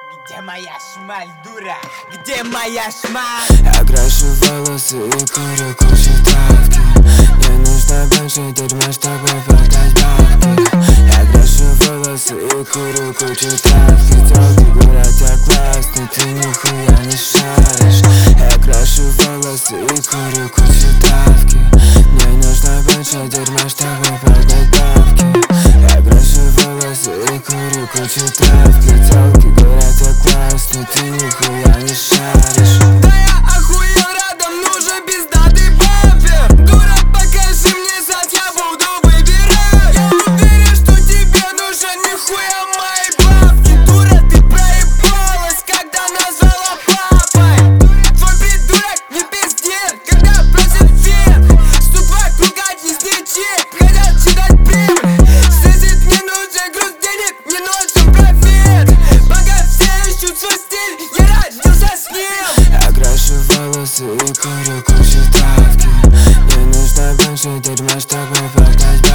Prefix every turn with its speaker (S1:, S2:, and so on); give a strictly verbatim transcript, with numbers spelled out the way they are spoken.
S1: Где моя шмаль, дура? Где моя шмаль?
S2: Я крашу волосы и курю кучу травки. Мне нужно больше дерьма, чтобы продать бабки. Я крашу волосы и курю кучу травки. Тёлки говорят, я классный, ты нихуя не шаришь. Я крашу волосы и курю кучу травки. Мне нужно больше дерьма, чтобы продать бабки. Я крашу волосы и курю кучу травки. Тёлки говорят, я классный, ты нихуя не шаришь.
S3: Да я охуел, рядом нужен пиздатый бампер. Дура, покажи мне зад, я буду выбирать. Я уверен, что тебе нужен нихуя мои бабки. Дура, ты проебалась, когда назвала папой. Твой придурок не пиздец, когда просит фен. Что вокруг одни сничи, хотят читать прибыль. Сидит, мне нужен груз денег, мне нужен профит. Пока все ищут свой стиль, я родился с ним.
S2: Я крашу волосы и курю кучу травки. Мне нужно больше дерьма, чтобы продать